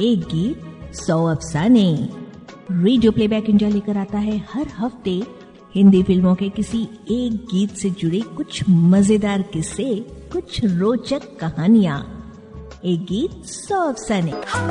एक गीत 100 अफसाने। Radio playback India लेकर आता है हर हफ्ते हिंदी फिल्मों के किसी एक गीत से जुड़े कुछ मजेदार किस्से, कुछ रोचक कहानियां। एक गीत 100 अफसाने।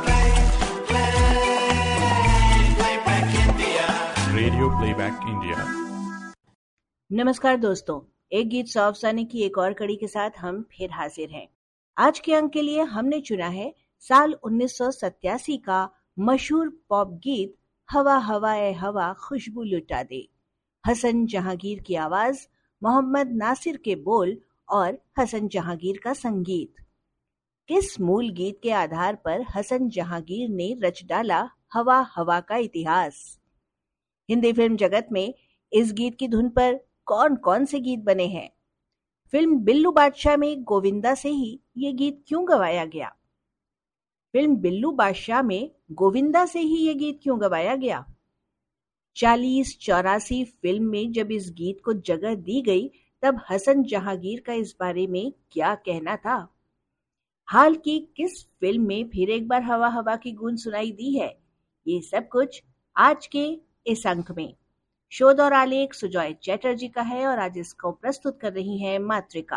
Radio playback India. नमस्कार दोस्तों, एक गीत 100 अफसाने की एक और कड़ी के साथ हम फिर हाजिर हैं। आज के अंक के लिए हमने चुना है साल 1987 का मशहूर पॉप गीत हवा हवा ए हवा खुशबू लुटा दे। हसन जहांगीर की आवाज, मोहम्मद नासिर के बोल और हसन जहांगीर का संगीत। किस मूल गीत के आधार पर हसन जहांगीर ने रच डाला हवा हवा का इतिहास? हिंदी फिल्म जगत में इस गीत की धुन पर कौन कौन से गीत बने हैं? फिल्म बिल्लू बादशाह में गोविंदा से ही ये गीत क्यों गवाया गया? फिल्म बिल्लू बादशाह में गोविंदा से ही ये गीत क्यों गवाया गया? 40-84 फिल्म में जब इस गीत को जगह दी गई तब हसन जहांगीर का इस बारे में क्या कहना था? हाल की किस फिल्म में फिर एक बार हवा हवा की गूंज सुनाई दी है? ये सब कुछ आज के इस अंक में। शोध और आलेख सुजॉय चैटर्जी का है और आज इसको प्रस्तुत कर रही है मातृका।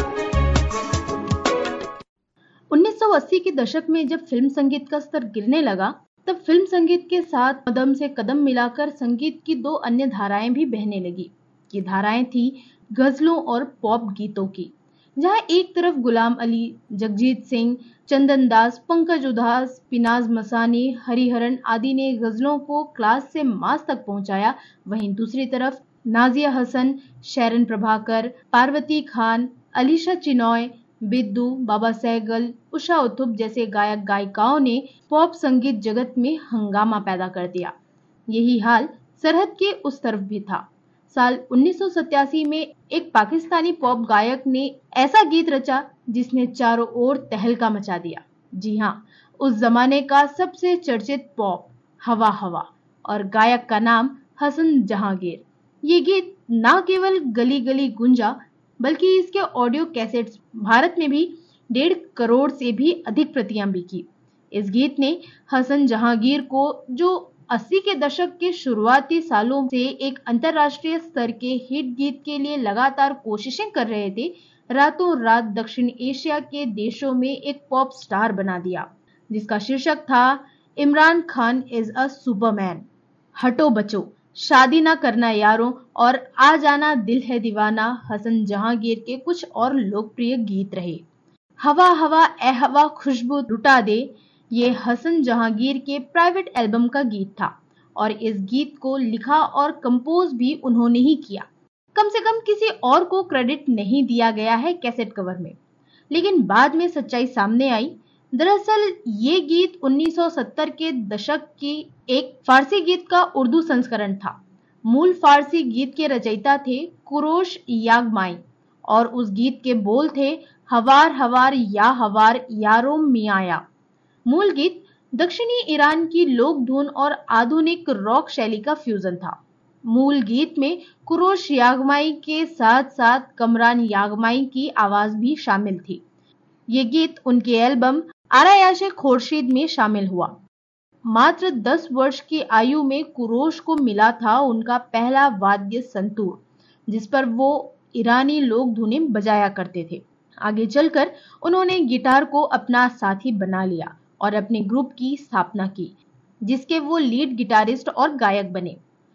1980 के दशक में जब फिल्म संगीत का स्तर गिरने लगा, तब फिल्म संगीत के साथ कदम से कदम मिलाकर संगीत की दो अन्य धाराएं भी बहने लगी। ये धाराएं थी गजलों और पॉप गीतों की, जहां एक तरफ गुलाम अली, जगजीत सिंह, चंदन दास, पंकज उधास, पिनाज मसानी, हरिहरन आदि ने गजलों को क्लास से मास तक पहुंचाया, वहीं दूसरी तरफ नाजिया हसन, शैरन प्रभाकर, पार्वती खान, अलीशा चिनॉय, बिद्दू, बाबा सहगल, उषा उत्थुप जैसे गायक गायिकाओं ने पॉप संगीत जगत में हंगामा पैदा कर दिया। यही हाल सरहद के उस तरफ भी था। साल 1987 में एक पाकिस्तानी पॉप गायक ने ऐसा गीत रचा जिसने चारों ओर तहलका मचा दिया। जी हाँ, उस जमाने का सबसे चर्चित पॉप हवा हवा, और गायक का नाम हसन जहांगीर। ये गीत न केवल गली गली गूंजा, बल्कि इसके ऑडियो कैसेट्स भारत में भी 1.5 करोड़ से भी अधिक प्रतियां बिकी। इस गीत ने हसन जहांगीर को, जो 80 के दशक के शुरुआती सालों से एक अंतरराष्ट्रीय स्तर के हिट गीत के लिए लगातार कोशिशें कर रहे थे, रातों रात दक्षिण एशिया के देशों में एक पॉप स्टार बना दिया, जिसका शीर्षक था Imran Khan is a superman, हटो बचो, शादी ना करना यारों और आ जाना दिल है दीवाना हसन जहांगीर के कुछ और लोकप्रिय गीत रहे। हवा हवा ए हवा खुशबू लुटा दे ये हसन जहांगीर के प्राइवेट एल्बम का गीत था और इस गीत को लिखा और कंपोज भी उन्होंने ही किया। कम से कम किसी और को क्रेडिट नहीं दिया गया है कैसेट कवर में। लेकिन बाद में सच्चाई सामने आई। दरअसल ये गीत 1970 के दशक की एक फारसी गीत का उर्दू संस्करण था। मूल फारसी गीत के रचयिता थे कुरोश यागमाई और उस गीत के बोल थे हवार हवार या हवार यारों मियाया। मूल गीत दक्षिणी ईरान की लोक धुन और आधुनिक रॉक शैली का फ्यूजन था। मूल गीत में कुरोश यागमाई के साथ साथ कमरान यागमाई की आवाज भी शामिल थी। ये गीत उनके एल्बम आरायाशे खुर्शीद में शामिल हुआ। मात्र 10 वर्ष की आयु में कुरोश को मिला था उनका पहला वाद्य संतूर, जिस पर वो ईरानी लोक धुनें बजाया करते थे। आगे चलकर उन्होंने गिटार को अपना साथी बना लिया और अपने ग्रुप की स्थापना की, जिसके वो लीड गिटारिस्ट और गायक बने।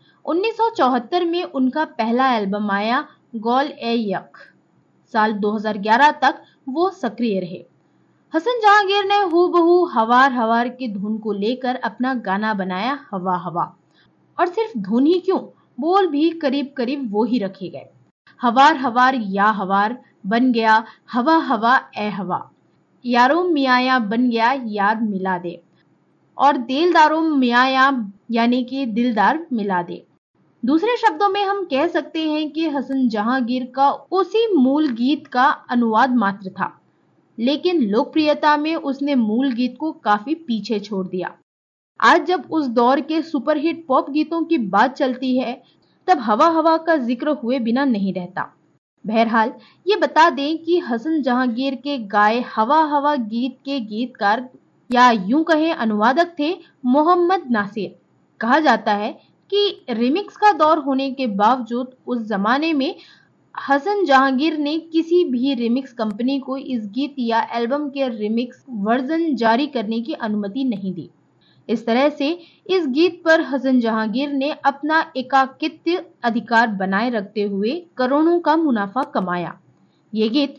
1974 में उनका पहला एल्बम आया गौल ए यक। साल 2011 तक वो सक्रिय रहे। हसन जहांगीर ने हूबहू हवार हवार की धुन को लेकर अपना गाना बनाया हवा हवा, और सिर्फ धुन ही क्यों, बोल भी करीब करीब वो ही रखे गए। हवार हवार या हवार बन गया हवा हवा ए हवा, यारों मियाया बन गया याद मिला दे, और दिलदारों मियाया यानी कि दिलदार मिला दे। दूसरे शब्दों में हम कह सकते हैं कि हसन जहांगीर का उसी मूल गीत का अनुवाद मात्र था, लेकिन लोकप्रियता में उसने मूल गीत को काफी पीछे छोड़ दिया। आज जब उस दौर के सुपरहिट पॉप गीतों की बात चलती है, तब हवा हवा का जिक्र हुए बिना नहीं रहता। बहरहाल ये बता दें कि हसन जहांगीर के गाए हवा हवा गीत के गीतकार या यूं कहें अनुवादक थे मोहम्मद नासिर। कहा जाता है कि रिमिक्स का दौर होने के बावजूद उस जमाने में हसन जहांगीर ने किसी भी रिमिक्स कंपनी को इस गीत या एल्बम के रिमिक्स वर्जन जारी करने की अनुमति नहीं दी। इस तरह से इस गीत पर हसन जहांगीर ने अपना एकाकित्व अधिकार बनाए रखते हुए करोड़ों का मुनाफा कमाया। ये गीत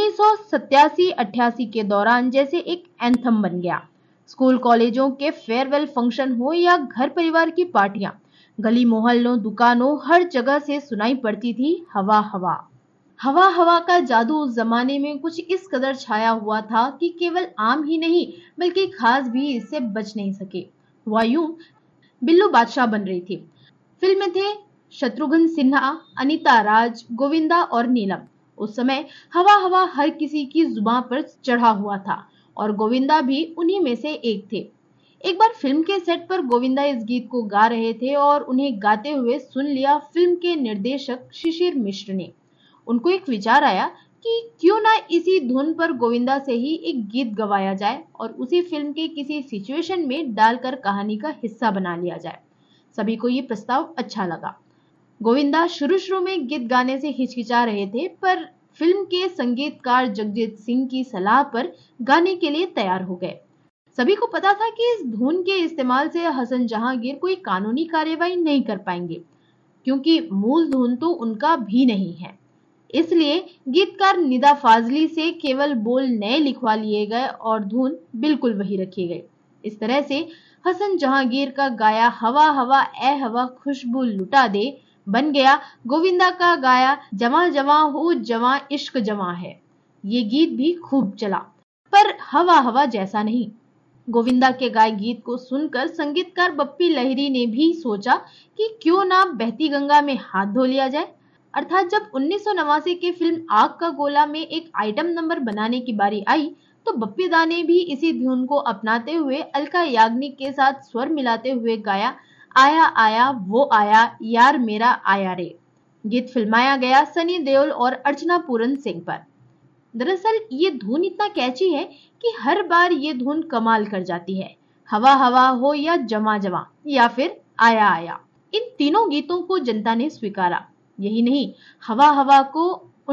1987-88 के दौरान जैसे एक एंथम बन गया। स्कूल कॉलेजों के फेयरवेल फंक्शन हो या घर परिवार की पार्टियां, गली मोहल्लों दुकानों हर जगह से सुनाई पड़ती थी हवा हवा। हवा हवा का जादू उस जमाने में कुछ इस कदर छाया हुआ था कि केवल आम ही नहीं बल्कि खास भी इससे बच नहीं सके। वह यूं बिल्लू बादशाह बन रही थी। फिल्म में थे शत्रुघ्न सिन्हा, अनीता राज, गोविंदा और नीलम। उस समय हवा हवा हर किसी की जुबान पर चढ़ा हुआ था और गोविंदा भी उन्हीं में से एक थे। एक बार फिल्म के सेट पर गोविंदा इस गीत को गा रहे थे और उन्हें गाते हुए सुन लिया फिल्म के निर्देशक शिशिर मिश्र ने। उनको एक विचार आया कि क्यों ना इसी धुन पर गोविंदा से ही एक गीत गवाया जाए और उसी फिल्म के किसी सिचुएशन में डालकर कहानी का हिस्सा बना लिया जाए। सभी को ये प्रस्ताव अच्छा लगा। गोविंदा शुरू में गीत गाने से हिचकिचा रहे थे, पर फिल्म के संगीतकार जगजीत सिंह की सलाह पर गाने के लिए तैयार हो गए। सभी को पता था कि इस धुन के इस्तेमाल से हसन जहांगीर कोई कानूनी कार्यवाही नहीं कर पाएंगे, क्योंकि मूल धुन तो उनका भी नहीं है। इसलिए गीतकार निदा फाजली से केवल बोल नए लिखवा लिए गए और धुन बिल्कुल वही रखी गई। इस तरह से हसन जहांगीर का गाया हवा हवा ए हवा खुशबू लुटा दे बन गया गोविंदा का गाया जवां जवां हो जवां इश्क जवां है। ये गीत भी खूब चला, पर हवा हवा जैसा नहीं। गोविंदा के गाए गीत को सुनकर संगीतकार बप्पी लहिरी ने भी सोचा कि क्यों ना बहती गंगा में हाथ धो लिया जाए। अर्थात जब 1989 की फिल्म आग का गोला में एक आइटम नंबर बनाने की बारी आई तो बप्पी दा ने भी इसी धुन को अपनाते हुए अलका याग्निक के साथ स्वर मिलाते हुए गाया आया आया वो आया यार मेरा आया रे। गीत फिल्माया गया सनी देओल और अर्चना पूरन सिंह पर। दरअसल ये धुन इतना कैची है कि हर बार ये धुन कमाल कर जाती है। हवा हवा हो या जमा जमा या फिर आया आया, इन तीनों गीतों को जनता ने स्वीकारा। यही नहीं, हवा हवा को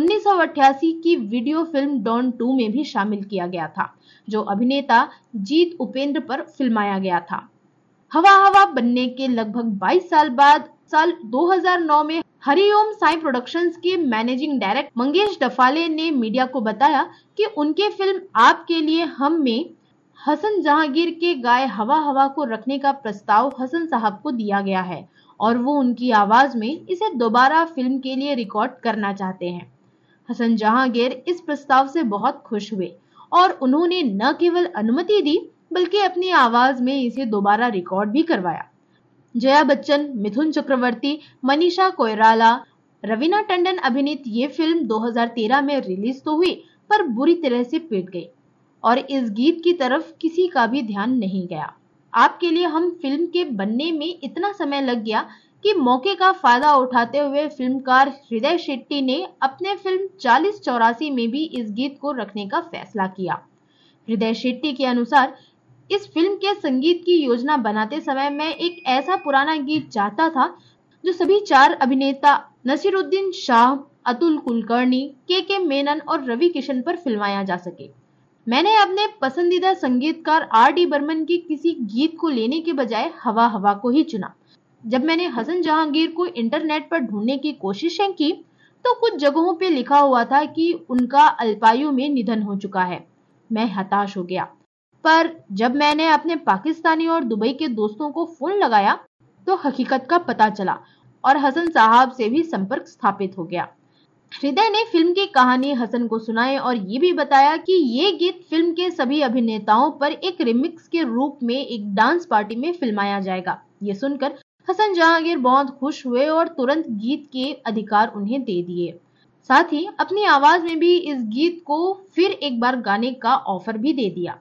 1988 की वीडियो फिल्म डॉन 2 में भी शामिल किया गया था, जो अभिनेता जीत उपेंद्र पर फिल्माया गया था। हवा हवा बनने के लगभग 22 साल बाद साल 2009 में हरिओम साई प्रोडक्शंस के मैनेजिंग डायरेक्टर मंगेश डफाले ने मीडिया को बताया कि उनके फिल्म आपके लिए हम में हसन जहांगीर के गाए हवा हवा को रखने का प्रस्ताव हसन साहब को दिया गया है और वो उनकी आवाज में इसे दोबारा फिल्म के लिए रिकॉर्ड करना चाहते हैं। हसन जहांगीर इस प्रस्ताव से बहुत खुश हुए और उन्होंने न केवल अनुमति दी बल्कि अपनी आवाज में इसे दोबारा रिकॉर्ड भी करवाया। जया बच्चन, मिथुन चक्रवर्ती, मनीषा कोइराला, रवीना टंडन अभिनीत ये फिल्म 2013 में रिलीज तो हुई पर बुरी तरह से पिट गई और इस गीत की तरफ किसी का भी ध्यान नहीं गया। आपके लिए हम फिल्म के बनने में इतना समय लग गया कि मौके का फायदा उठाते हुए फिल्मकार हृदय शेट्टी ने अपने फिल्म 4084 में भी इस गीत को रखने का फैसला किया। हृदय शेट्टी के अनुसार इस फिल्म के संगीत की योजना बनाते समय मैं एक ऐसा पुराना गीत चाहता था जो सभी 4 अभिनेता नसीरुद्दीन शाह, अतुल कुलकर्णी, के मेनन और रवि किशन पर फिल्माया जा सके। मैंने अपने पसंदीदा संगीतकार R.D. बर्मन के किसी गीत को लेने के बजाय हवा हवा को ही चुना। जब मैंने हसन जहांगीर को इंटरनेट पर ढूंढने की कोशिशें की तो कुछ जगहों पे लिखा हुआ था कि उनका अल्पायु में निधन हो चुका है। मैं हताश हो गया, पर जब मैंने अपने पाकिस्तानी और दुबई के दोस्तों को फोन लगाया तो हकीकत का पता चला और हसन साहब से भी संपर्क स्थापित हो गया। हृदय ने फिल्म की कहानी हसन को सुनाई और ये भी बताया कि ये गीत फिल्म के सभी अभिनेताओं पर एक रिमिक्स के रूप में एक डांस पार्टी में फिल्माया जाएगा। ये सुनकर हसन जहांगीर बहुत खुश हुए और तुरंत गीत के अधिकार उन्हें दे दिए। साथ ही अपनी आवाज में भी इस गीत को फिर एक बार गाने का ऑफर भी दे दिया।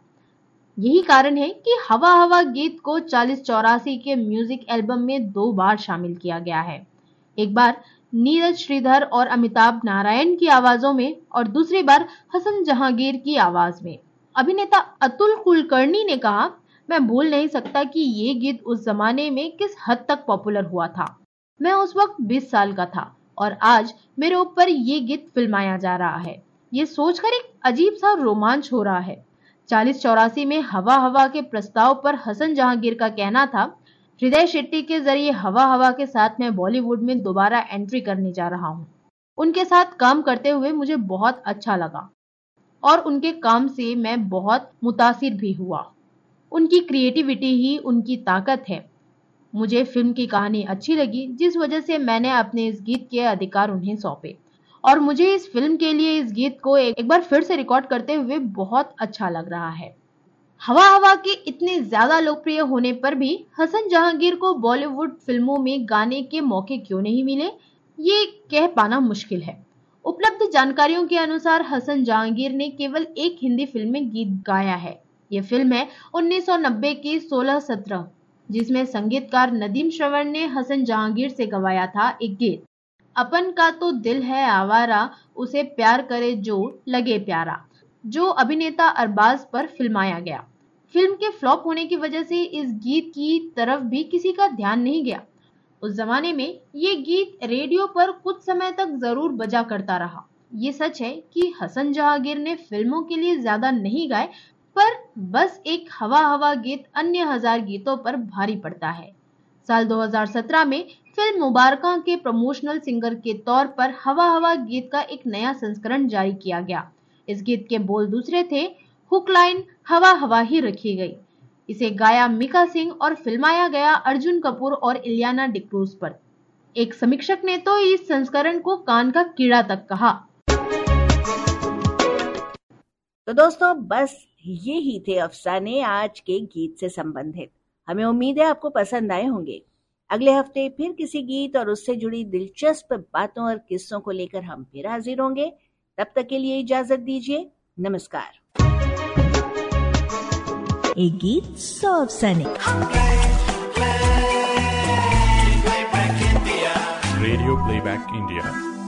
यही कारण है कि हवा हवा गीत को 4084 के म्यूजिक एल्बम में 2 बार शामिल किया गया है। एक बार नीरज श्रीधर और अमिताभ नारायण की आवाजों में और दूसरी बार हसन जहांगीर की आवाज में। अभिनेता अतुल कुलकर्णी ने कहा, मैं भूल नहीं सकता कि ये गीत उस जमाने में किस हद तक पॉपुलर हुआ था। मैं उस वक्त 20 साल का था और आज मेरे ऊपर ये गीत फिल्माया जा रहा है। ये सोचकर एक अजीब सा रोमांच हो रहा है। 40-84 में हवा हवा के प्रस्ताव पर हसन जहांगीर का कहना था, हृदय शेट्टी के जरिए हवा हवा के साथ मैं बॉलीवुड में दोबारा एंट्री करने जा रहा हूँ। उनके साथ काम करते हुए मुझे बहुत अच्छा लगा और उनके काम से मैं बहुत मुतासिर भी हुआ। उनकी क्रिएटिविटी ही उनकी ताकत है। मुझे फिल्म की कहानी अच्छी लगी, जिस वजह से मैंने अपने इस गीत के अधिकार उन्हें सौंपे और मुझे इस फिल्म के लिए इस गीत को एक बार फिर से रिकॉर्ड करते हुए बहुत अच्छा लग रहा है। हवा हवा के इतने ज्यादा लोकप्रिय होने पर भी हसन जहांगीर को बॉलीवुड फिल्मों में गाने के मौके क्यों नहीं मिले, ये कह पाना मुश्किल है। उपलब्ध जानकारियों के अनुसार हसन जहांगीर ने केवल एक हिंदी फिल्म में गीत गाया है। ये फिल्म है 1990 की 16-17, जिसमें संगीतकार नदीम श्रवण ने हसन जहांगीर से गवाया था एक गीत, अपन का तो दिल है आवारा, उसे प्यार करे जो लगे प्यारा, जो अभिनेता अरबाज पर फिल्माया गया। फिल्म के फ्लॉप होने की वजह से इस गीत की तरफ भी किसी का ध्यान नहीं गया। उस जमाने में ये गीत रेडियो पर कुछ समय तक जरूर बजा करता रहा। ये सच है कि हसन जहांगीर ने फिल्मों के लिए ज्यादा नहीं गाए, पर बस एक हवा हवा गीत अन्य हजार गीतों पर भारी पड़ता है। साल 2017 में फिल्म मुबारका के प्रमोशनल सिंगर के तौर पर हवा हवा गीत का एक नया संस्करण जारी किया गया। इस गीत के बोल दूसरे थे, हुक लाइन हवा हवा ही रखी गई। इसे गाया मीका सिंह और फिल्माया गया अर्जुन कपूर और इलियाना डिक्रूज पर। एक समीक्षक ने तो इस संस्करण को कान का कीड़ा तक कहा। तो दोस्तों, बस ये ही थे अफसाने आज के गीत से संबंधित। हमें उम्मीद है आपको पसंद आए होंगे। अगले हफ्ते फिर किसी गीत और उससे जुड़ी दिलचस्प बातों और किस्सों को लेकर हम फिर हाजिर होंगे। तब तक के लिए इजाजत दीजिए। नमस्कार। एक गीत 100 अफसाने। Radio playback India.